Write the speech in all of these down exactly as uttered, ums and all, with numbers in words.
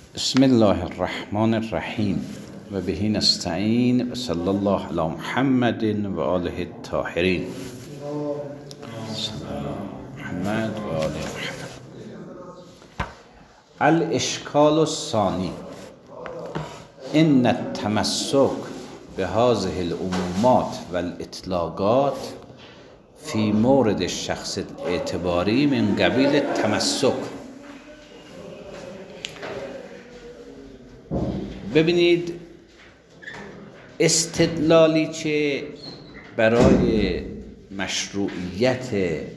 بسم الله الرحمن الرحیم و به نستعین و صلی الله علی محمد و آله الطاهرین. محمد و آله محمد. الاشکال الثانی ان التمسک بهذه العمومات و الاطلاقات فی مورد الشخص الاعتباری من قبیل التمسک. ببینید استدلالی که برای مشروعیت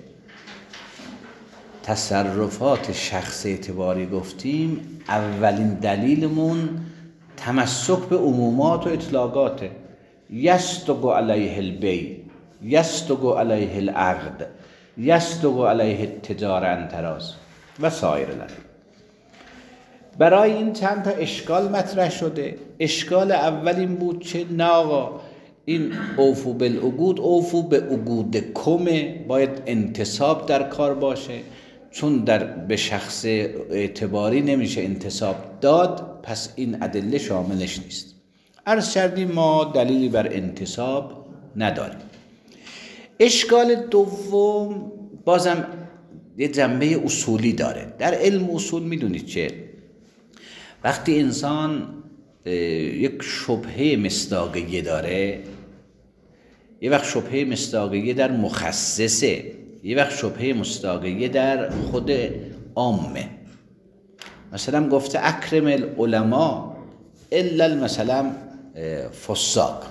تصرفات شخص اعتباری گفتیم، اولین دلیلمون تمسک به عمومات و اطلاقاته. یصدق علیه البیع، یصدق علیه العقد، یصدق علیه التجاره عن تراض و سایر الامور. برای این چند تا اشکال مطرح شده. اشکال اول این بود که نه آقا، این اوفو بالعقود، اوفو به عقود کمه، باید انتصاب در کار باشه، چون در به شخص اعتباری نمیشه انتصاب داد، پس این ادله شاملش نیست. عرض کردیم ما دلیلی بر انتصاب نداریم. اشکال دوم بازم یه جنبه اصولی داره. در علم اصول میدونید که وقتی انسان یک شبهه مصداقیه داره، یه وقت شبهه مصداقیه در مخصصه، یه وقت شبهه مصداقیه در خود عامه. مثلا گفته اکرم العلماء الا مثلا فساق.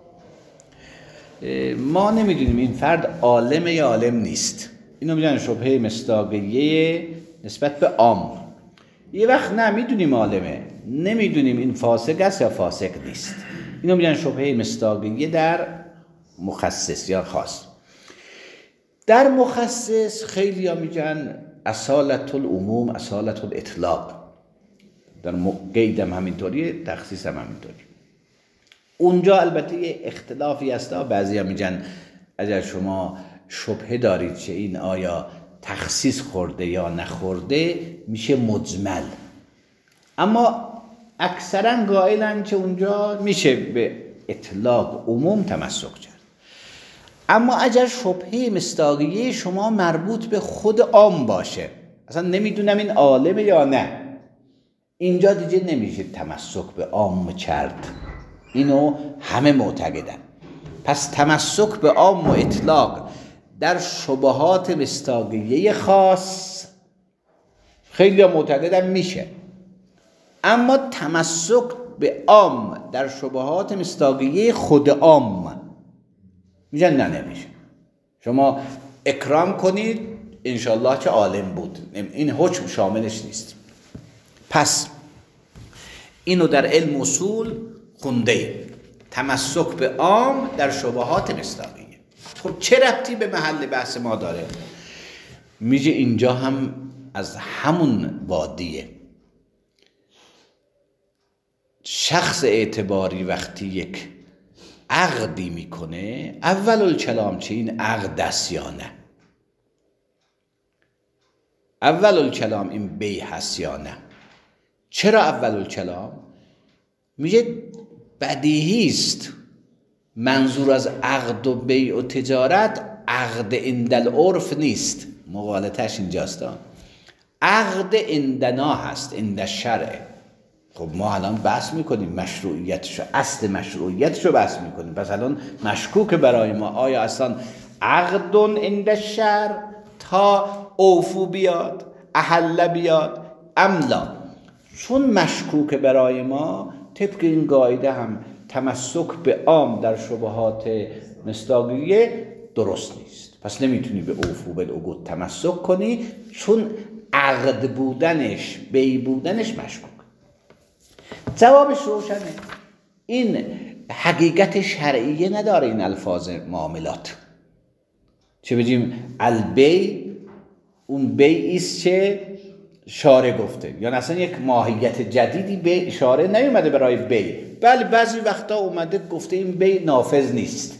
ما نمیدونیم این فرد عالمه یا عالم نیست، اینو میدونن شبهه مصداقیه نسبت به عام. یه وقت نه میدونیم عالمه، نمیدونیم این فاسق است یا فاسق نیست، اینو میگن شبهه مصداقیه در مخصص یا خاص. در مخصص خیلی ها میگن اصالت العموم اصالت الاطلاق، در قیدم همینطوریه، تخصیص هم همینطوری. اونجا البته یه اختلافی هست، بعضی ها میگن اگر شما شبهه دارید که این آیا تخصیص خورده یا نخورده میشه مجمل، اما اکثرا قائلن که اونجا میشه به اطلاق عموم تمسک کرد. اما اگر شبهه مصداقیه شما مربوط به خود عام باشه، اصلا نمیدونم این عالمه یا نه، اینجا دیگه نمیشه تمسک به عام کرد، اینو همه معتقدن. پس تمسک به عام و اطلاق در شبهات مصداقیه خاص خیلی معتقدن میشه، اما تمسک به عام در شبهات مصداقیه خود عام میگن نه نمیشه. شما اکرام کنید انشالله که عالم بود، این حکم شاملش نیست. پس اینو در علم اصول خونده، تمسک به عام در شبهات مصداقیه. خب چه ربطی به محل بحث ما داره؟ میگه اینجا هم از همون وادیه. شخص اعتباری وقتی یک عقدی میکنه، اول الکلام چه این عقد است یا نه، اول الکلام این بیع هست یا نه. چرا اول الکلام؟ میگه بدیهی است منظور از عقد و بیع و تجارت عقد عند العرف نیست، مغالطه‌اش اینجاست. عقد عندنا هست، عند الشرع. خب ما الان بحث میکنیم مشروعیتشو، اصل مشروعیتشو بحث میکنیم. پس الان مشکوک برای ما آیا اصلا عقد عند الشرع تا اوفو بیاد، احل بیاد، املا. چون مشکوک برای ما، طبق این قاعده هم تمسک به عام در شبهات مصداقیه درست نیست. پس نمیتونی به اوفو بالعقود تمسک کنی، چون عقد بودنش، بیع بودنش مشکوک. جوابش روشنه. این حقیقت شرعیه نداره این الفاظ معاملات. چه بگیم البیع، اون بیعی است که شارع گفته، یا اصلا یک ماهیت جدیدی به شارع نیومده برای بیع، بله بعضی وقتا اومده گفته این بیع نافذ نیست.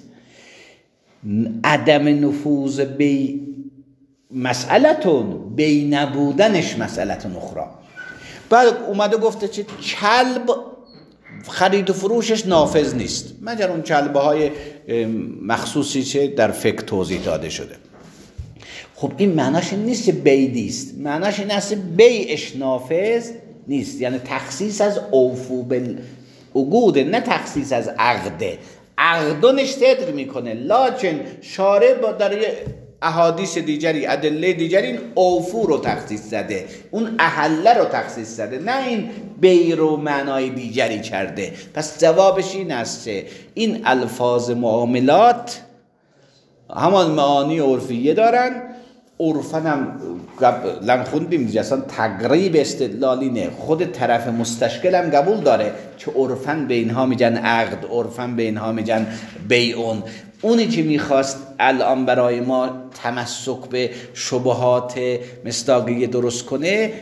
عدم نفوذ بیع مسئلتون، بیع نبودنش مسئلتون اخرى. بعد اومده گفته چه کلب خرید و فروشش نافذ نیست، مگر اون کلبه های مخصوصی چه در فقه توضیح داده شده. خب این معناش این نیست که بیع است، معناش این است بیعش نافذ نیست، یعنی تخصیص از اوفو بالعقود، نه تخصیص از عقده. عقدونش صدر میکنه، لکن شارع با در احادیث دیگری، ادله دیگری این اوفو رو تخصیص زده، اون احله رو تخصیص زده، نه این بیع رو معنای دیگری کرده. پس جوابش این است این الفاظ معاملات همان معانی عرفیه دارن. عرفن هم قبلا خوندیم دیگه، اصلا تقریب استدلالینه، خود طرف مستشکل هم قبول داره که عرفن به اینها میگن عقد، عرفن به اینها میگن بیعون. اونی که میخواست الان برای ما تمسک به شبهات مصداقیه درست کنه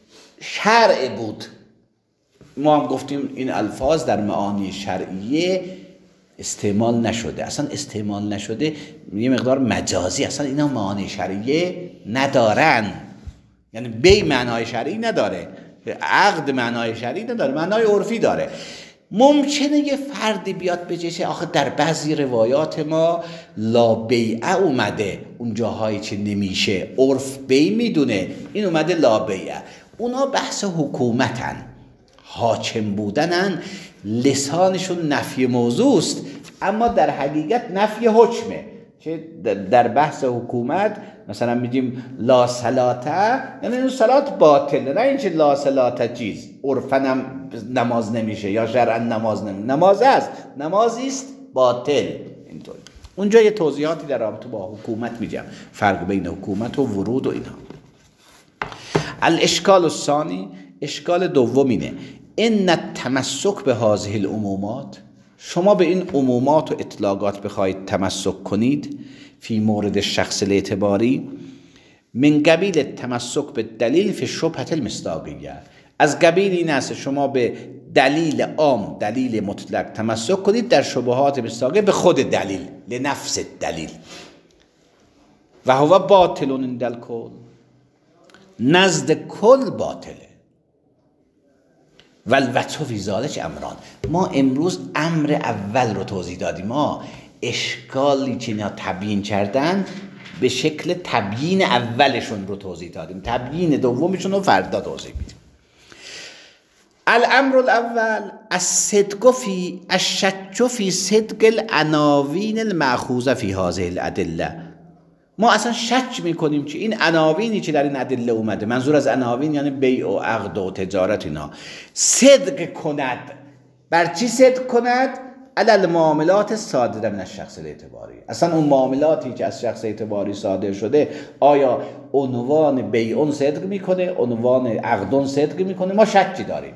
شرع بود. ما هم گفتیم این الفاظ در معانی شرعیه استعمال نشده، اصلا استعمال نشده یه مقدار مجازی، اصلا اینا معانی شرعیه ندارن، یعنی بی معنای شرعی نداره، عقد معنای شرعی نداره، معنای عرفی داره. ممکنه یه فردی بیاد بگه آخه در بعضی روایات ما لا بیعه اومده، اون جاهایی که نمیشه عرف بی میدونه، این اومده لا بیعه. اونا بحث حکومتن، حاکم بودنن، لسانشون نفی موضوع است، اما در حقیقت نفی حکمه. که در بحث حکومت مثلا میگیم لا صلاته، یعنی این صلات باطله، نه اینکه لا صلاته چیز عرفن هم نماز نمیشه یا شرعا نماز نمیشه، نماز است، نمازی است باطل. اینطور اونجا یه توضیحاتی در رابطه با حکومت میگم، فرق بین حکومت و ورود و اینها. الاشکال الثانی، اشکال دوم اینه ان التمسک به هذه العمومات، شما به این عمومات و اطلاقات بخواید تمسک کنید فی مورد شخص الاعتباری، من قبیل تمسک به دلیل فی شبهه المصداقیه، از قبیل این است شما به دلیل عام، دلیل مطلق تمسک کنید در شبهات مصداقیه به خود دلیل، لنفس دلیل. و هو باطل عند الکل، نزد کل باطله. والوجه فی ذلک امران، ما امروز امر اول رو توضیح دادیم، ما اشکالی که اینا تبیین کردن به شکل تبیین اولشون رو توضیح دادیم، تبیین دومشون رو فردا توضیح میدیم. الامر الاول الصدق فی الشک فی صدق العناوین المأخوذه فی هذه الادله، ما اصلا شک میکنیم که این عناوینی که در این ادله اومده، منظور از عناوین یعنی بیع و عقد و تجارت، اینا صدق کند. بر چی صدق کند؟ علی المعاملات صادره من الشخص الاعتباری، اصلا اون معاملاتی که از شخص اعتباری صادر شده آیا عنوان بیعون صدق میکنه، عنوان عقدون صدق میکنه؟ ما شکی داریم.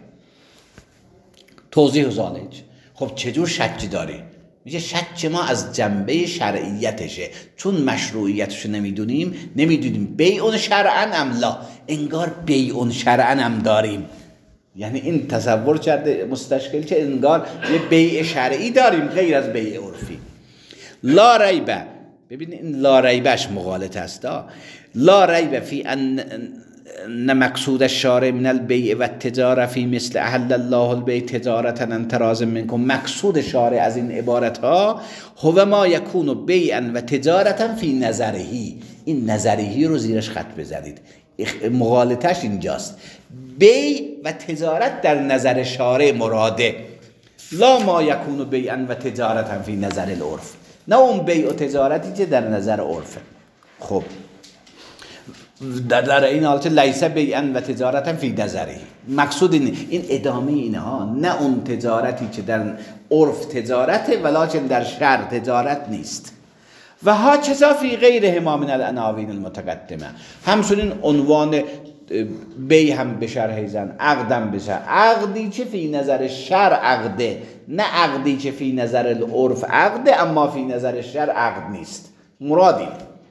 توضیح ذالک، خب چجور شکی داریم؟ میگه شک ما از جنبه شرعیتشه، چون مشروعیتشو نمیدونیم، نمیدونیم بیعون شرعن ام لا، انگار بیعون شرعن هم داریم. یعنی این تصور کرده مستشکل که انگار یه بیع شرعی داریم غیر از بیع عرفی. لا ریبه، ببین این لا ریبهش مغالطه است، لا ریبه فی ان نه مقصود الشارع من البیع و التجاره فی مثل احل الله البیع تجارتا عن تراض منکم، مقصود شارع از این عبارت ها هو ما یکون بیعا و تجارتا فی نظرهی، این نظرهی رو زیرش خط بزنید، مغالطش اینجاست. بیع و تجارت در نظر شارع مراده، لا ما یکون بیعا و تجارتا فی نظر العرف، نه اون بیع و تجارتی که در نظر عرفه. خب در, در این حالت لیس بیعا و تجارتا فی نظری، مقصود این این ادامه اینها، نه اون تجارتی که در عرف تجارته ولکن در شرع تجارت نیست. و ها چیزا فی غیرهما من العناوین المتقدمه، همچنین عنوان بیع هم به شرح زن، عقدم به شرح، عقدی که فی نظر شرع عقده، نه عقدی که فی نظر العرف عقده اما فی نظر شرع عقد نیست، مرادی.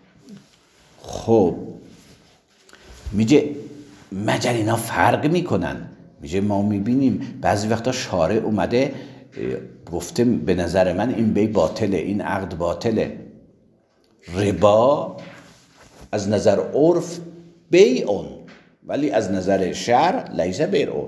خب میگه مگر اینا فرق میکنن؟ میگه ما میبینیم بعضی وقتا شارع اومده گفته به نظر من این بیع باطله، این عقد باطله. ربا از نظر عرف بیعون، ولی از نظر شرع لیس بیع.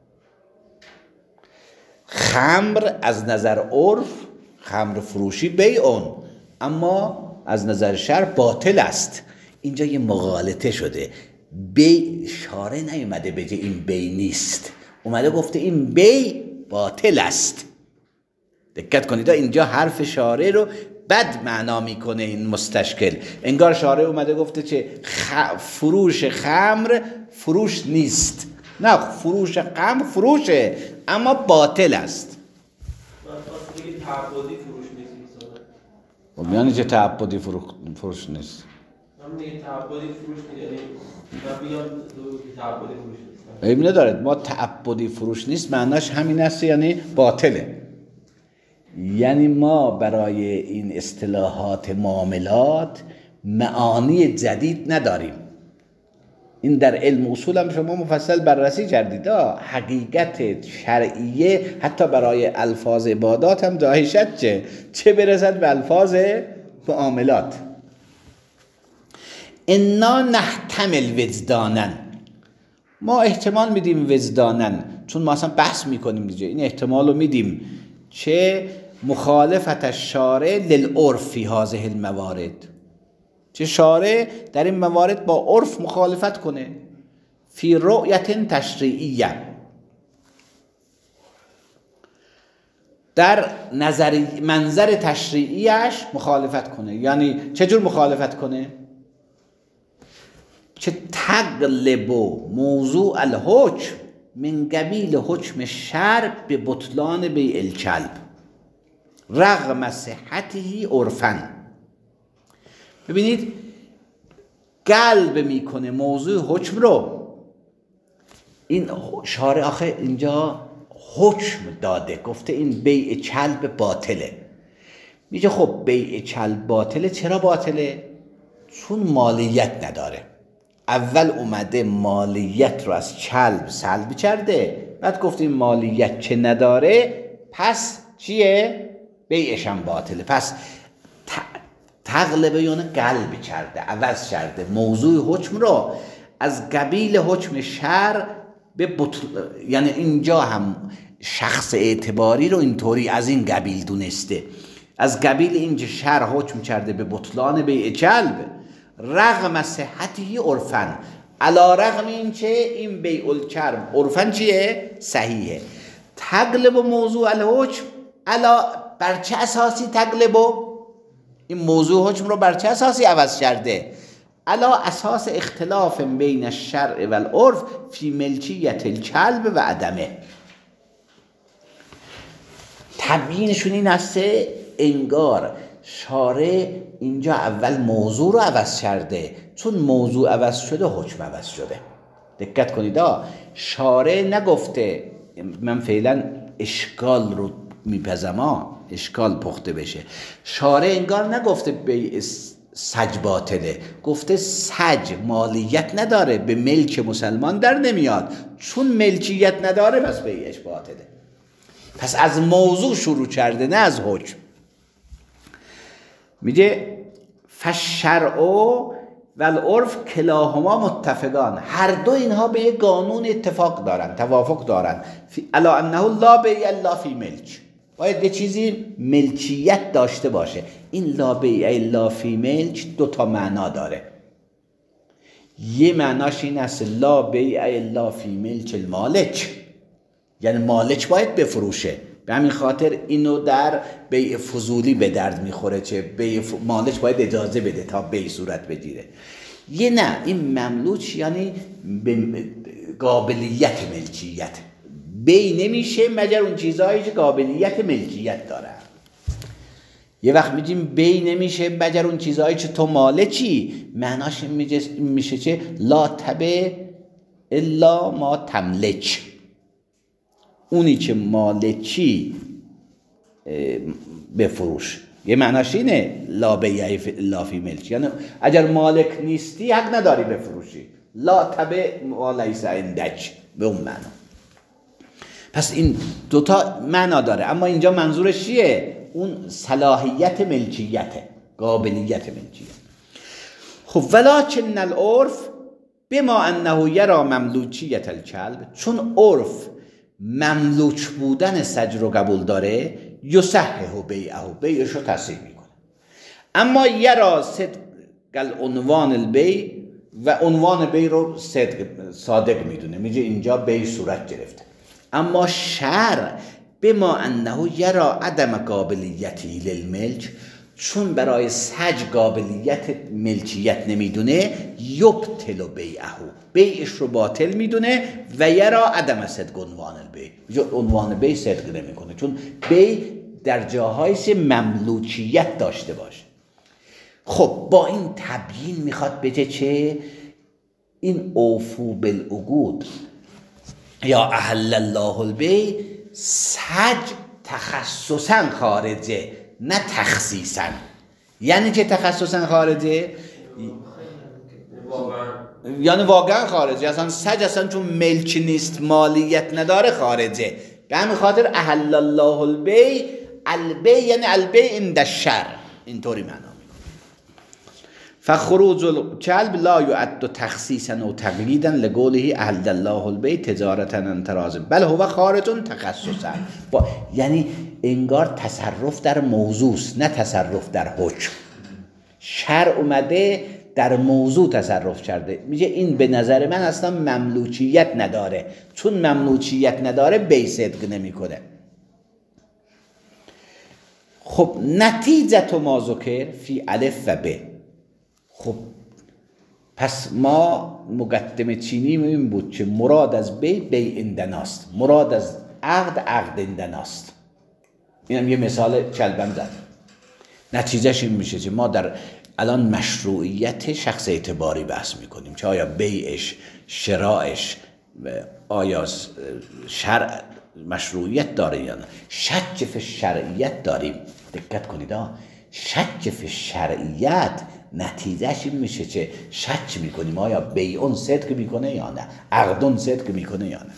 خمر از نظر عرف، خمر فروشی بیعون، اما از نظر شرع باطل است. اینجا یه مغالطه شده. بیع شارع نیومده بگه این بیع نیست، اومده گفته این بیع باطل است. دقت کنید اینجا حرف شارع رو بد معنا میکنه این مستشکل. انگار شارع اومده گفته چه خ... فروش خمر فروش نیست. نه، فروش خمر فروشه اما باطل است. تعبدی فروش نیست. خب یعنی چه تعبدی فروش نیست؟ من میگم تعبدی فروش نیست، یعنی من میگم تعبدی فروش نیست. عیب نداره. ما تعبدی فروش نیست معناش همین است، یعنی باطله. یعنی ما برای این اصطلاحات معاملات معانی جدید نداریم. این در علم اصول هم شما مفصل بررسی کردید. حقیقت شرعیه حتی برای الفاظ عبادات هم داهشت چه چه برسد به الفاظ معاملات. انا نحتمل وجدانن، ما احتمال میدیم وجدانن، چون ما اصلا بحث میکنیم دیگه، این احتمال رو میدیم چه مخالفت الشارع للعرف فی هذه الموارد، چه شارع در این موارد با عرف مخالفت کنه. فی رؤیت تشریعیه، در نظر منظر تشریعیش مخالفت کنه. یعنی چجور مخالفت کنه؟ چه تغلب موضوع الحکم من قبیل حکم شرع به بطلان بیع الکلب رغم صحته عرفاً. ببینید قلب میکنه موضوع حکم رو. این شارع آخه اینجا حکم داده، گفته این بیع کلب باطله. میگه خب بیع کلب باطله. چرا باطله؟ چون مالیت نداره. اول اومده مالیت رو از کلب سلب کرده، بعد گفته این مالیت چه نداره پس چیه؟ بیعش هم باطله. پس تغلبه یعنی قلب کرده، عوض کرده موضوع حکم رو از قبیل حکم شرع به بطل... یعنی اینجا هم شخص اعتباری رو اینطوری از این قبیل دونسته، از قبیل اینجا شرع حکم کرده به بطلان بیع کلب رغم صحتی عرفاً، علا رغم این چه این بیع الکلب عرفاً چیه؟ صحیحه. تغلب موضوع الحکم علا بر چه اساسی تغلبو؟ این موضوع حکم رو بر چه اساسی عوض کرده؟ علا اساس اختلاف بین الشرع و العرف فی ملکیت الکلب و عدمه. تبیینشون این است انگار شارع اینجا اول موضوع رو عوض کرده، چون موضوع عوض شده حکم عوض شده. دقت کنید شارع نگفته، من فعلا اشکال رو میپزم اشکال پخته بشه، شارع انگار نگفته بیع سج باطله، گفته سج مالیت نداره، به ملک مسلمان در نمیاد، چون ملکیت نداره پس بیعش باطله. پس از موضوع شروع کرده نه از حکم. میگه فالشرع و العرف کلاهما متفقان، هر دو اینها به یک قانون اتفاق دارن، توافق دارن. الا انه لا بیع الا فی ملک، باید یه چیزی ملکیت داشته باشه. این لا بیع الا فی ملک دو تا معنا داره. یه معناش این است لا بیع الا فی ملک المالک، یعنی مالک باید بفروشه، به همین خاطر اینو در بیع فضولی به درد میخوره، چه بیع ف... مالک باید اجازه بده تا بیع صورت بگیره. یه نه، این مملوک یعنی به قابلیت ملکیت، بیع نمیشه مگر اون چیزهایی که قابلیت ملکیت داره. یه وقت میگیم بیع نمیشه مگر اون چیزهایی که تو مالکی، معناش میشه چه لا تبع الا ما تملک، اونی که مالکی بفروش. یه معناش اینه لا بیع الا فی ملک، یعنی اگر مالک نیستی حق نداری بفروشی. لا تبع ما لیس عندک، به اون معنا. پس این دوتا معنا داره، اما اینجا منظورش چیه؟ اون صلاحیت ملکیته، قابلیت ملکیت. خب ولکن العرف بما انه یرا مملوکیت الکلب، چون عرف مملوک بودن سج رو قبول داره، یصحح بیعه، بیعش رو تصحیح میکنه. اما یرا صدق العنوان البیع، و عنوان بیع رو صدق صادق میدونه، میگه اینجا بیع صورت گرفته. اما شرع بما انه یرا عدم قابلیتی للملک، چون برای سج قابلیت ملکیت نمیدونه، یبطل بیعه، بیعش رو باطل میدونه. و یرا عدم صدق عنوان البیع، عنوان بیع صدق نمیکنه، چون بیع در جاهایش مملوکیت داشته باشه. خب با این تبیین میخواد بگه چه؟ این اوفو بالعقود یا احل الله البیع، سج تخصصا خارجه نه تخصیصا. یعنی چه تخصصا خارجه؟ یعنی واقعا خارجه، اصلا سج اصلا چون ملک نیست، مالیت نداره، خارجه. به همین خاطر احل الله البیع، البیع یعنی البیع عند الشرع، اینطوری معنا میکنه. فخروج الکلب لا یعد تخصیصا و تقییدا لقوله احل الله البیع تجارتا عن تراض، بل هو خارج تخصصا. یعنی انگار تصرف در موضوع است، نه تصرف در حکم. شرع اومده در موضوع تصرف کرده، میگه این به نظر من اصلا مملوکیت نداره، چون مملوکیت نداره بیع صدق نمیکنه. خب نتیجه ما ذکر فی الف و ب. خب پس ما مقدمه چینی این بود که مراد از بیع بیع عندناست، مراد از عقد عقد عندناست. اینم یه مثال کلبم زد. نتیجهش این میشه که ما در الان مشروعیت شخص اعتباری بحث میکنیم که آیا بیعش، شرایش، آیا شرع مشروعیت داره یا نه. شک فی شرعیت داریم. دقت کنید ها، شک فی شرعیت نتیجهش این میشه که شک میکنیم آیا بیعون صدق میکنه یا نه، عقدون صدق میکنه یا نه.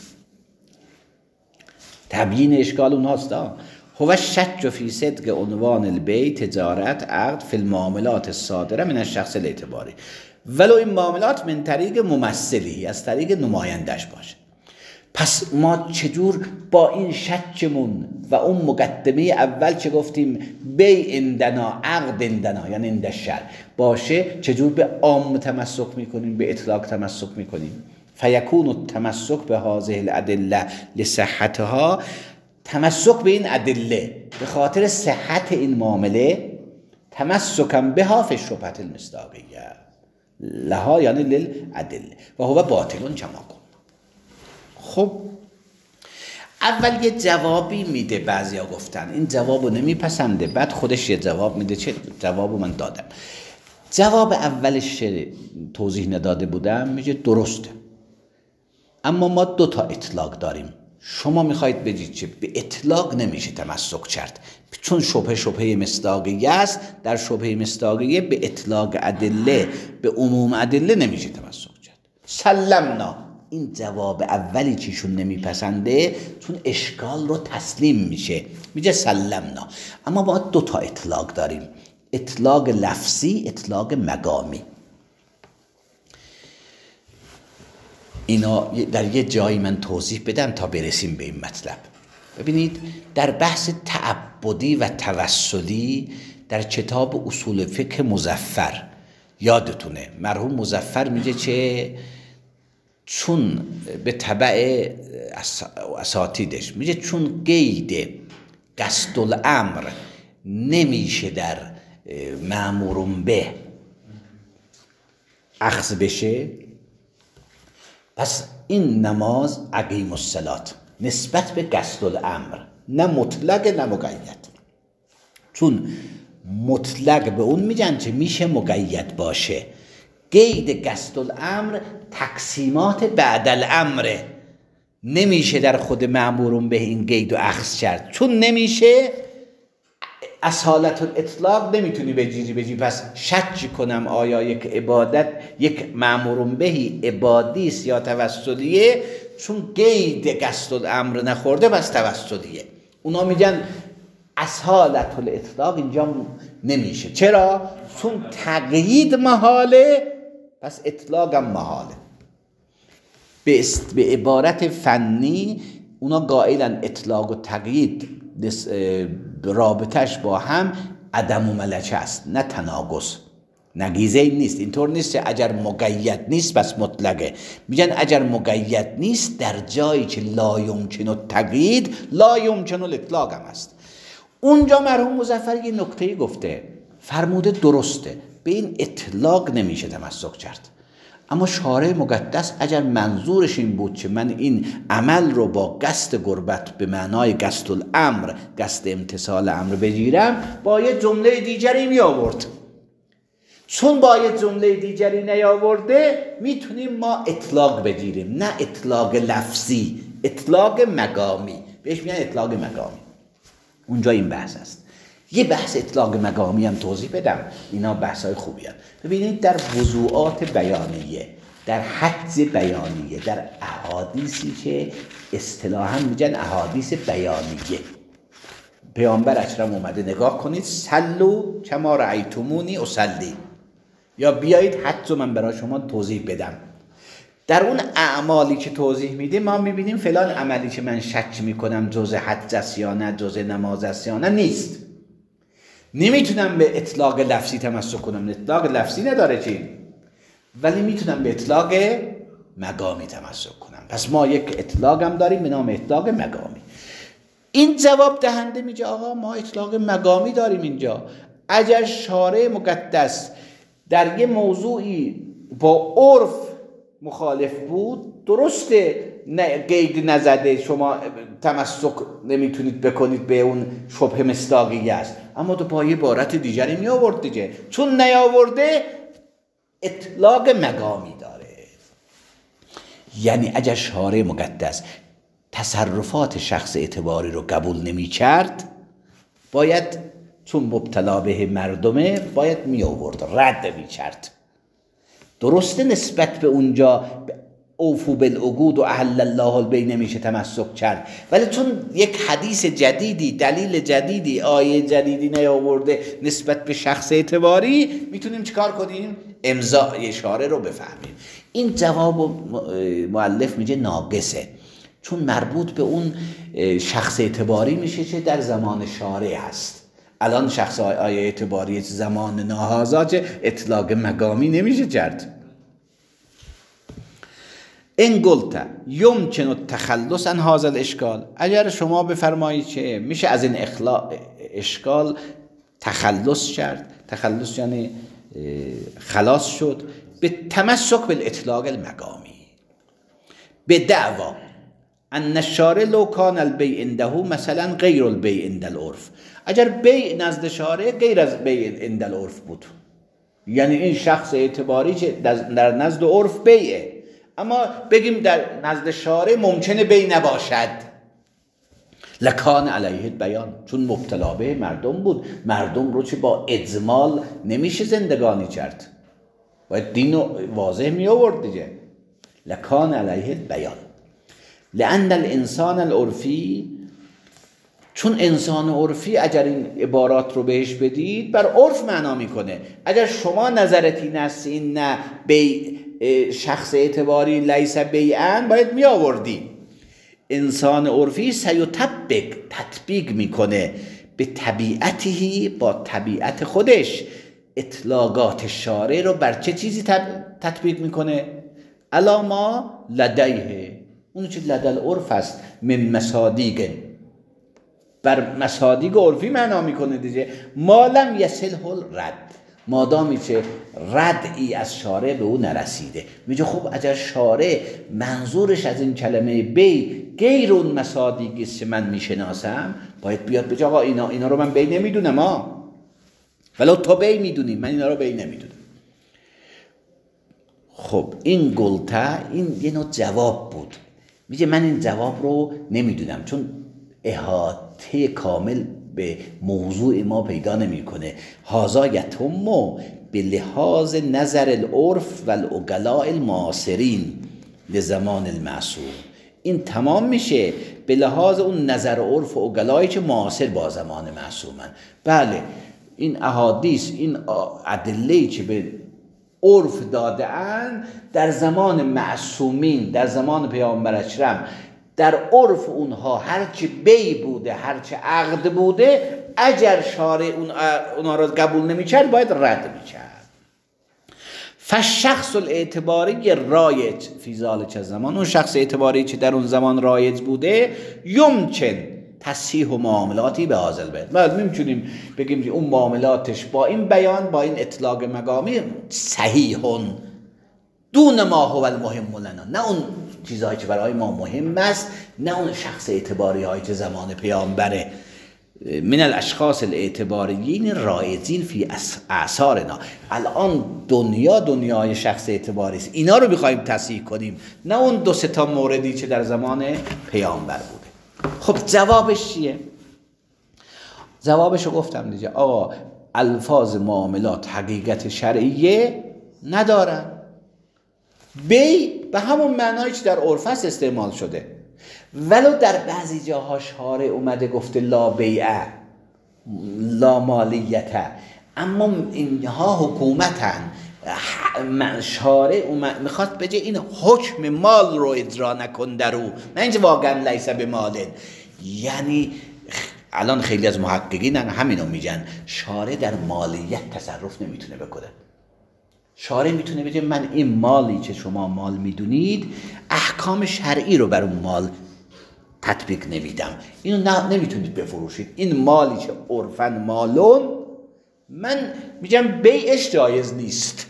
تبیین اشکال اونهاست. هو شک فی صدق عنوان البیع تجارت عقد فی المعاملات الصادره من الشخص الاعتباری، ولو این معاملات من طریق ممثلی، از طریق نمایندش باشه. پس ما چجور با این شکمون و اون مقدمه اول چه گفتیم بیع عندنا عقد عندنا یعنی عند الشرع باشه، چجور به عام تمسک میکنیم، به اطلاق تمسک میکنیم؟ فیکون التمسک به هذه الادله لصحتها، تمسک به این ادله به خاطر صحت این معامله، تمسکم بها فی الشبهة المصداقیه لها یعنی للادله و هو باطل کما قلنا. خب اول یه جوابی میده، بعضیا گفتن این جوابو نمیپسنده، بعد خودش یه جواب میده. چه جوابو من دادم؟ جواب اولش توضیح نداده بودم، میگه درسته، اما ما دو تا اطلاق داریم. شما میخواید بگید که به اطلاق نمیشه تمسک کرد، چون شبهه شبهه مصداقیه است. در شبهه مصداقیه به اطلاق ادله، به عموم ادله نمیشه تمسک کرد. سلمنا، این جواب اولی چیشون نمیپسنده، چون اشکال رو تسلیم میشه، میگه سلمنا. اما ما دو تا اطلاق داریم، اطلاق لفظی، اطلاق مقامی. اینا در یه جایی من توضیح بدم تا برسیم به این مطلب. ببینید در بحث تعبدی و توسلی در کتاب اصول فقه مظفر یادتونه، مرحوم مظفر میگه که چون به تبع اساتیدش میگه چون قید قصد الامر نمیشه در مأمور به اخذ بشه، پس این نماز اقیم الصلاة نسبت به قصد الامر، نه مطلق نه مقید. چون مطلق به اون میگن که میشه مقید باشه، قید قصد الامر تقسیمات بعد الامر، نمیشه در خود مأمورون به این قید و اخذ کرد. چون نمیشه، اصالت الاطلاق نمیتونی بجیری بجی پس شک کنم آیا یک عبادت یک مأمورون بهی عبادیست یا توسلیه، چون قید قصد الامر نخورده پس توسلیه. اونا میگن اصالت الاطلاق اینجا نمیشه. چرا؟ چون تقیید محاله، پس اطلاق هم محاله. به, است... به عبارت فنی اونا قائلن اطلاق و تقیید رابطش با هم عدم و ملچه است، نه تناقض. نگیزه این نیست. اینطور نیست که اگر مقید نیست بس مطلقه. میگن اگر مقید نیست در جایی که لا یمکن التقیید لا یمکن الاطلاق هم است. اونجا مرحوم مظفر یه نکته گفته، فرموده درسته، به این اطلاق نمیشه تمسک کرد. اما شارع مقدس اگر منظورش این بود که من این عمل رو با قصد قربت به معنای قصد الامر، قصد امتثال امر بگیرم، با یه جمله دیگری می آورد. چون با یه جمله دیگری نیاورده میتونیم ما اطلاق بگیریم، نه اطلاق لفظی، اطلاق مقامی. بهش میگن اطلاق مقامی. اونجا این بحث است. یه بحث اطلاق مقامی هم توضیح بدم، اینا بحث‌های خوبی هست. ببینید در وضوعات بیانیه، در حدس بیانیه، در احادیثی که اصطلاحاً میگن احادیث بیانیه، پیامبر اکرم اومده نگاه کنید صلوا کما رأیتمونی اصلی، یا بیایید حدس من برای شما توضیح بدم. در اون اعمالی که توضیح میده ما میبینیم فلان عملی که من شک میکنم جزء حدس است یا نه، جزء نماز است یا نه، نیست. نمیتونم به اطلاق لفظی تمسک کنم، اطلاق لفظی نداره چی، ولی میتونم به اطلاق مقامی تمسک کنم. پس ما یک اطلاق هم داریم به نام اطلاق مقامی. این جواب دهنده میگه آقا ما اطلاق مقامی داریم اینجا. اگر شارع مقدس در یه موضوعی با عرف مخالف بود، درسته نه قید نزده، شما تمسک نمیتونید بکنید به اون شبه مصداقیه است، اما تو با یه عبارت دیگری می آورد دیگه. چون نیاورده اطلاق مقامی داره. یعنی اگر شارع مقدس تصرفات شخص اعتباری رو قبول نمی کرد، باید چون مبتلا به مردمه باید می آورد، رد می کرد. درسته نسبت به اونجا اوفو بالعقود و احل الله البیع نمیشه تمسک کرد، ولی چون یک حدیث جدیدی، دلیل جدیدی، آیه جدیدی نیاورده نسبت به شخص اعتباری، میتونیم چیکار کنیم؟ امضای اشاره رو بفهمیم. این جواب مؤلف میگه ناقصه، چون مربوط به اون شخص اعتباری میشه که در زمان شارع هست. الان شخص آیه اعتباری زمان ناهازا اطلاق مقامی نمیشه کرد. این قلت یمکن التخلص عن هذا الاشکال، اگر شما بفرمایید که میشه از این اخلاق اشکال تخلص کرد، تخلص یعنی خلاص شد، به تمسک بالاطلاق المقامی، به دعوا ان الشارع لو کان البیع عنده مثلا غیر البیع عند العرف، اگر بیع نزد شارع غیر از بیع عند العرف بود، یعنی این شخص اعتباری که در نزد عرف بیعه، اما بگیم در نزد شارع ممکنه بیع نباشد، لکان علیه بیان، چون مبتلا به مردم بود، مردم رو چه با اجمال نمیشه زندگانی کرد، باید دین رو واضح می آورد دیگه. لکان علیه بیان لأن الانسان العرفی، چون انسان عرفی اگر این عبارات رو بهش بدید بر عرف معنا میکنه. اگر شما نظرتی نست این نه بی شخص اعتباری لیس بیعن، باید می آوردی انسان عرفی سیطبق، تطبیق میکنه به طبیعتی، با طبیعت خودش اطلاقات شارع رو بر چه چیزی تطبیق میکنه؟ الا ما لدیه، اون چه لدل عرف است، من مصادیق، بر مصادیق عرفی معنا میکنه دیگه. ما لم یصله رد، مادامی که ردی از شارع به او نرسیده. میگه خب اگر شارع منظورش از این کلمه بی غیر اون مصادیقی است که من میشناسم، باید بیاد بگه آقا اینا اینا رو من بی نمیدونم، ها ولو تو بی میدونی، من اینا رو بی نمیدونم. خب این گلته، این یه نوع جواب بود. میگه من این جواب رو نمیدونم، چون احاطه کامل به موضوع ما پیدا نمیکنه. هذا یتم به لحاظ نظر العرف و العقلاء المعاصرین لزمان المعصوم، این تمام میشه به لحاظ اون نظر عرف و عقلایی که معاصر با زمان معصومن. بله این احادیث، این ادله‌ای که به عرف داده‌اند در زمان معصومین، در زمان پیامبر اکرم، در عرف اونها هرچی بی بوده، هرچی عقد بوده، اگر شارع اون اونها را قبول نمی‌کرد باید رد می‌کرد. فالشخص الاعتباری رایج فی ذلک زمان، اون شخص اعتباری که در اون زمان رایج بوده، یمکن تصحیح و معاملاتی به حاصل بیاد. بعد می‌تونیم بگیم اون معاملاتش با این بیان، با این اطلاق مقامی صحیحون دون ما هو المهم لنا، نه اون چیزهایی که برای ما مهم است، نه اون شخص اعتباری هایی که زمان پیامبره. من الاشخاص الاعتباریین رایجین فی اعصارنا، الان دنیا دنیای شخص اعتباری است، اینا رو می‌خوایم تصحیح کنیم، نه اون دو سه تا موردی که در زمان پیامبر بوده. خب جوابش چیه؟ جوابش رو گفتم دیگه. آقا الفاظ معاملات حقیقت شرعیه ندارن، بی به همون معنایی که در عرف است استعمال شده، ولو در بعضی جاها شارع اومده گفته لا بیعه لا مالیته، اما اینها حکومتن، شارع میخواد بگه این حکم مال رو اجرا نکن در او، نه اینکه واقعا لیس به مالن. یعنی الان خیلی از محققین همینو میگن، شارع در مالیت تصرف نمیتونه بکنه. شارع میتونه بگه من این مالی که شما مال میدونید احکام شرعی رو بر اون مال تطبیق نمیدم، اینو نه نمیتونید بفروشید، این مالی که عرفاً مالون، من میگم بیعش جایز نیست.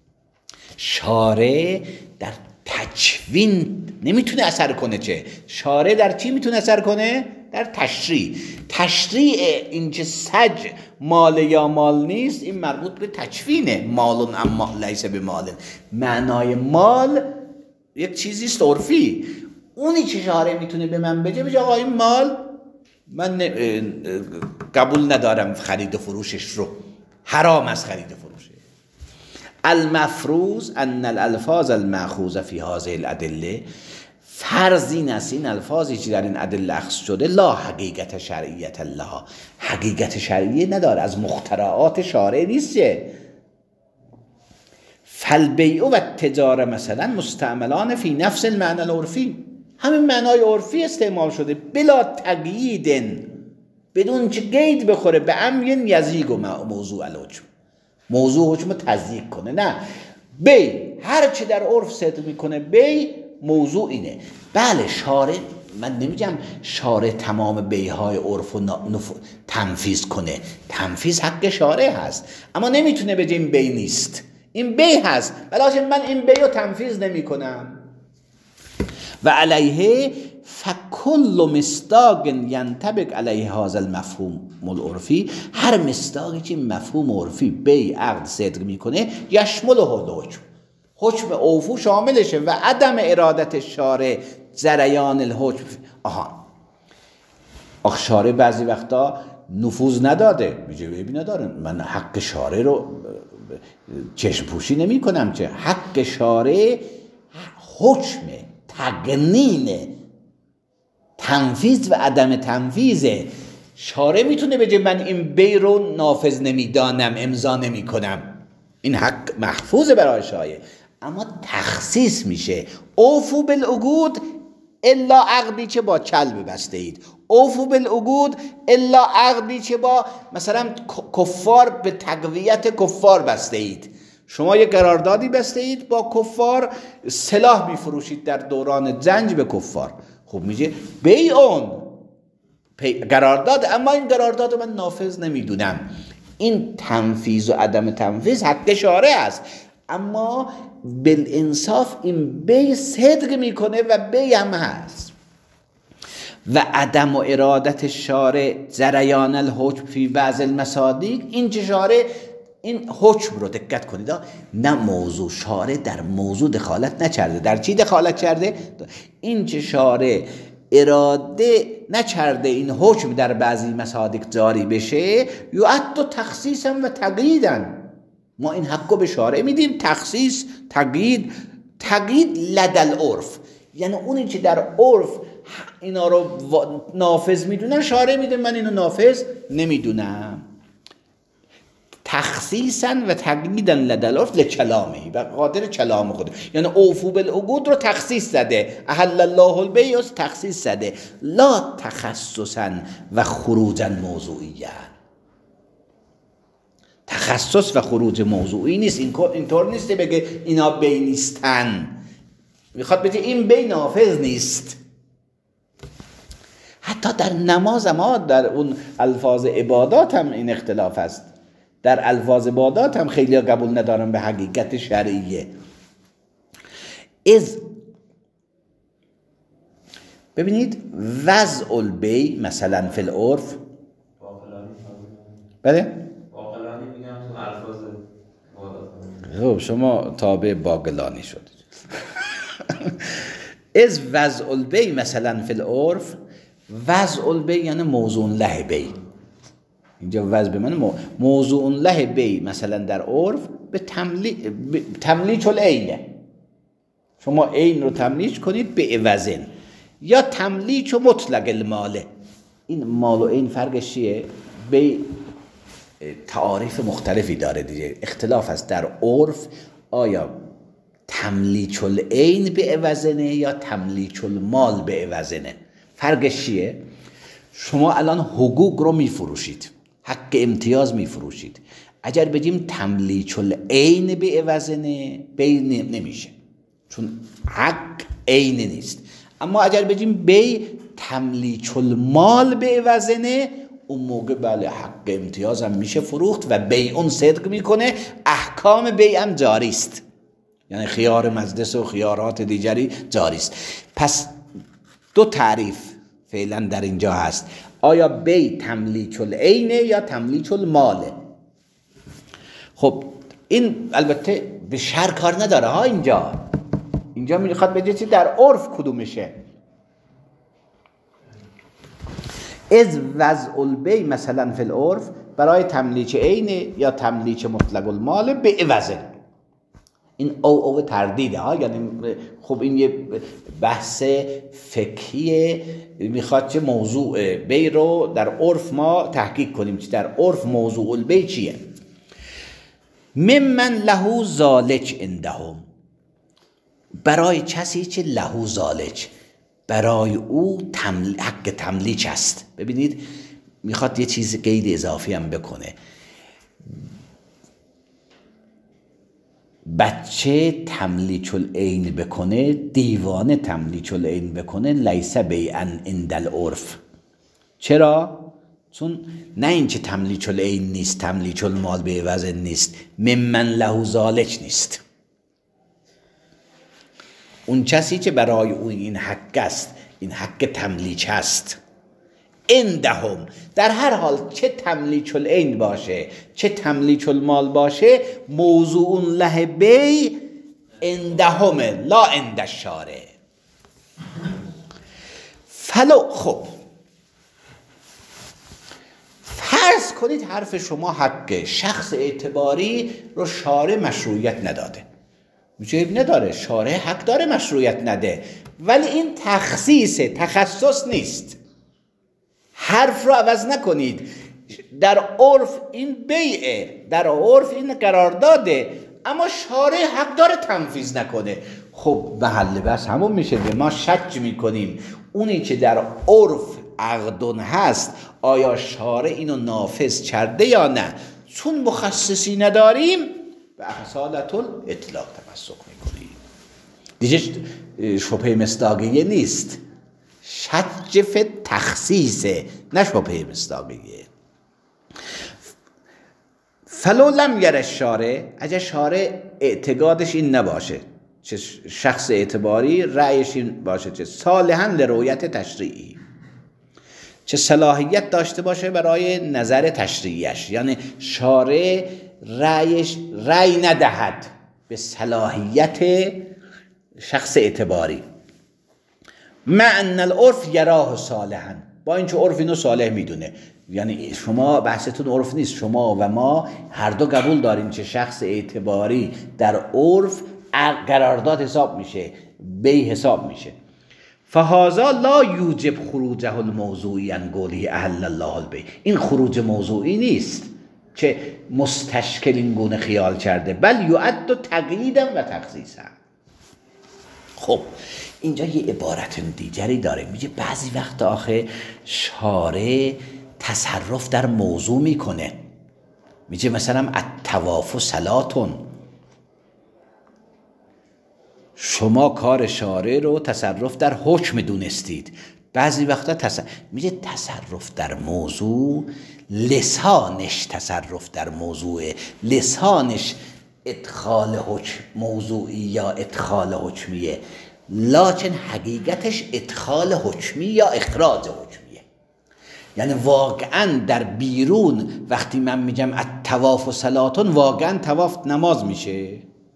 شارع در تکوین نمیتونه اثر کنه، چه شارع در چی میتونه اثر کنه؟ در تشریع. تشریع این که سج مال یا مال نیست، این مربوط به تکوینه. مالون اما لیس به مالن، معنای مال یک چیزی است عرفی. اونی که شارع میتونه به من بگه بگه آقا این مال من قبول ندارم خرید و فروشش رو، حرام است خرید و فروشه. المفروض ان الالفاظ المأخوذه فی هذه الادله، فرض این است این الفاظی که در این ادله اخذ شده لا حقیقت شرعیت لها، حقیقت شرعیه نداره، از مخترعات شارع نیست. فالبیع و التجاره مثلا مستعملان فی نفس المعنى العرفی، همین معنای عرفی استعمال شده، بلا تقیید، بدون که قید بخوره به امر یزیگ و موضوع الحکم، موضوع حکم تضییق کنه. نه، بی هر چه در عرف صدق میکنه بی موضوع اینه. بله شارع، من نمیگم شارع تمام بیهای عرف رو نف... تنفیذ کنه، تنفیذ حق شارع هست، اما نمیتونه بگه این بی نیست، این بی هست، بلاش من این بی رو تنفیذ نمی کنم. و علیه فکل مصداق ینطبق علیه هذا المفهوم العرفی، هر مصداقی که مفهوم عرفی بی عقد صدق میکنه یشمل الحکم، حکم اوفو شاملشه. و عدم ارادت شارع جریان الحکم، آها آخ شارع بعضی وقتا نفوذ نداده، میگه ببین نداره، من حق شارع رو چشم پوشی نمی کنم، چه حق شارع حکم تقنین تنفیذ و عدم تنفیذه. شارع میتونه بگه من این بی رو نافذ نمیدانم، امضا نمی کنم، این حق محفوظه برای شارع، اما تخصیص میشه. اوفو بالعقود الا عقدی که با کلب بسته اید، اوفو بالعقود الا عقدی که با مثلا کفار به تقویت کفار بسته اید. شما یک قراردادی بسته اید با کفار، سلاح میفروشید در دوران جنگ به کفار، خب میگه بیعون قرارداد، اما این قرارداد من نافذ نمیدونم. این تنفیذ و عدم تنفیذ حق شارع است، اما بالانصاف این بی صدق میکنه و بی هم هست. و عدم و ارادت شارع جریان الحکم فی بعض المصادیق، این چه شارع این حکم رو دقت کنید، نه موضوع، شارع در موضوع دخالت نکرده. در چی دخالت کرده؟ این چه شارع اراده نکرده این حکم در بعضی مصادیق جاری بشه، یعد تخصیصا و تقییدا، ما این حقو به شارع میدیم، تخصیص تقیید. تقیید لدل عرف، یعنی اونی که در عرف اینا رو نافذ میدونن، شارع میده من اینو نافذ نمیدونم. تخصیصا و تقلیدا لدى العرف لکلامه و قادر کلام خود، یعنی اوفو بالعقود رو تخصیص زده، احل الله البیع تخصیص زده، لا تخصصا و خروجا موضوعیا. تخصص و خروج موضوعی نیست. این اینطور نیست بگه اینا بی نیستن، میخواد بگه این بی نافذ نیست. حتی در نماز ما در اون الفاظ عبادات هم این اختلاف است. در الفاظ عبادات هم خیلی قبول ندارن به حقیقت شرعیه. از ببینید وضع البی مثلا فی العرف، بله خب شما تابع باقلانی شدید. از وضع البی مثلا فی العرف، وضع البی یعنی موضوع له بی، اینجا وضع به من موضوع له بی مثلا در عرف به تملیک العینه، شما عین رو تملیک کنید به عوضن، یا تملیک و مطلق الماله. این مال و عین فرقش چیه؟ به تعاریف مختلفی داره دیگه، اختلاف است در عرف آیا تملیک العین به عوضنه یا تملیک المال به عوضنه. فرقش چیه؟ شما الان حقوق رو میفروشید، حق امتیاز میفروشید، اگر بگیم تملیک العین به عوضنه بی نمیشه، چون حق عین نیست. اما اگر بگیم بی تملیک المال به عوضنه، اون موقع بله حق امتیاز هم میشه فروخت و بیع اون صدق میکنه، احکام بیع هم جاری است، یعنی خیار مجلس و خیارات دیگری جاری است. پس دو تعریف فعلا در اینجا هست، آیا بیع تملیک العینه یا تملیک الماله. خب این البته به شر کار نداره ها، اینجا اینجا میخواد بگه چی در عرف کدومشه. از وضع البی مثلا فی العرف برای تملیک عینه یا تملیک مطلق المال به عوضه. این او او تردیده ها، یعنی خب این یه بحث فقهیه، میخواد چه موضوع بی رو در عرف ما تحقیق کنیم، چه در عرف موضوع البی چیه. ممن له ذالک عندهم، برای کسی که له ذالک، برای او تمل... حق تملیک است. ببینید میخواد یه چیز قید اضافی هم بکنه، بچه تملیک العین بکنه، دیوانه تملیک العین بکنه، لیس بیعا عند العرف. چرا؟ چون نه این که تملیک العین نیست، تملیک المال به عوض نیست، ممن له ذالک نیست. اون کسی که برای او این حق است، این حق تملیک است، عندهم، در هر حال چه تملیک العین باشه چه تملیک المال باشه، موضوع له بی عندهم لا عند الشارع. فلو خب فرض کنید حرف شما حق شخص اعتباری رو شارع مشروعیت نداده، جیب نداره، شارع حق داره مشروعیت نده، ولی این تخصیص تخصص نیست. حرف رو عوض نکنید، در عرف این بیعه، در عرف این قرار داده، اما شارع حق داره تنفیذ نکنه. خب محل بس همون میشه، به ما شک میکنیم اونی که در عرف عقدون هست آیا شارع اینو نافذ کرده یا نه. چون مخصصی نداریم به اصالت الاطلاق تمسک میکنیم، دیگه شبهه مصداقیه نیست، شجف تخصیصه نه شبهه مصداقیه. فلو لم یر الشارع، اگر شارع اعتقادش این نباشه، چه شخص اعتباری رأیش این باشه، چه صالحا لرؤیت تشریعی، چه صلاحیت داشته باشه برای نظر تشریعیش، یعنی شارع رأیش رأی ندهد به صلاحیت شخص اعتباری، مع ان العرف یراه صالحا، با اینکه عرف اینو صالح میدونه. یعنی شما بحثتون عرف نیست، شما و ما هر دو قبول داریم که شخص اعتباری در عرف قرارداد حساب میشه، بی حساب میشه. فهذا لا یوجب خروجه الموضوعی عن قوله احل الله البیع، این خروج موضوعی نیست، که مستشکل این گونه خیال کرده، بل یعد و تقییدم و تخصیصم. خب اینجا یه عبارت دیگری داره، میگه بعضی وقت آخه شارع تصرف در موضوع میکنه، میگه مثلا الطواف صلاتون، شما کار شارع رو تصرف در حکم دونستید، بعضی وقتا تصرف میگه تصرف در موضوع لسانش تصرف در موضوعه، لسانش ادخال حکم موضوعی یا ادخال حکمیه، لکن حقیقتش ادخال حکمی یا اخراج حکمیه. یعنی واقعا در بیرون وقتی من میگم الطواف و صلاتون، واقعا طواف نماز میشه.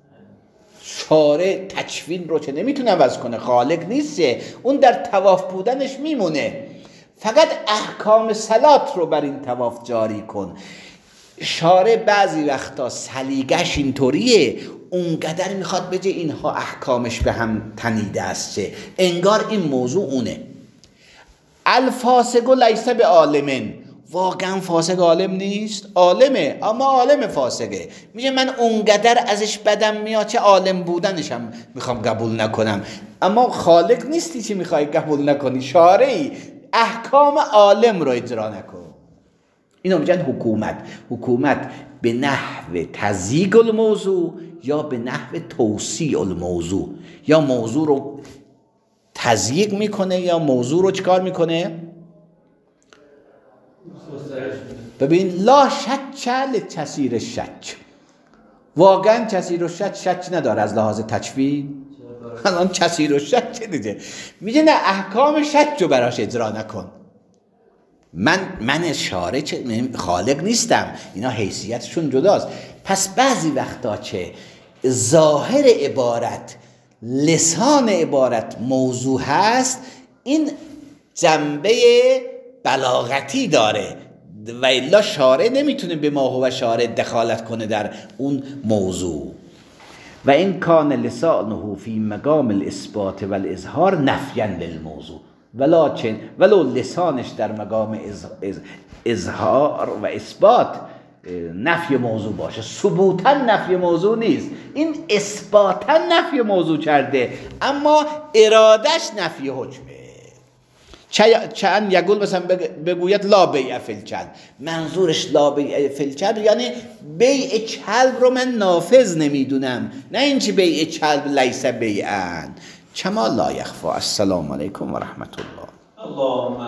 شارع تکوین رو که نمیتونه عوض کنه، خالق نیسته، اون در طواف بودنش میمونه، فقط احکام صلات رو بر این طواف جاری کن. شارع بعضی وقتا سلیقش اینطوریه، اونقدر میخواد بگه اینها احکامش به هم تنیده است چه انگار این موضوع اونه. الفاسق لیس به عالمن، واقعا فاسق عالم نیست، عالمه اما عالم فاسقه. میگه من اونقدر ازش بدم میاد چه عالم بودنش هم میخوام قبول نکنم، اما خالق نیستی چی میخوای قبول نکنی، شارعی احکام عالم رو اجرا نکن. اینو میگن حکومت. حکومت به نحو تضییق الموضوع یا به نحو توسیع الموضوع، یا موضوع رو تضییق میکنه یا موضوع رو چکار میکنه. ببین لا شک لکثیر شک، واقعا کثیر الشک شک نداره از لحاظ تکوین. الان کثیر الشک چه دیگه میگه نه احکام شک رو براش اجرا نکن. من من شارع خالق نیستم، اینا حیثیتشون جداست. پس بعضی وقتا که ظاهر عبارت لسان عبارت موضوع هست، این جنبه بلاغتی داره و الا شارع نمیتونه به ما هو شارع دخالت کنه در اون موضوع. و این کان لسانه فی مقام الاثبات و الاظهار نفیا للموضوع، ولکن ولو لسانش در مقام از از اظهار و اثبات نفی موضوع باشه، ثبوتا نفی موضوع نیست، این اثباتا نفی موضوع کرده اما ارادش نفی حکمه. چند یقول مثلا بگوید لا بیع فی الکلب، منظورش لا بیع فی الکلب یعنی بیع کلب رو من نافذ نمیدونم، نه اینکه بیع کلب لیس بیعن. کما لا یخفی. السلام علیکم و رحمت الله. اللهم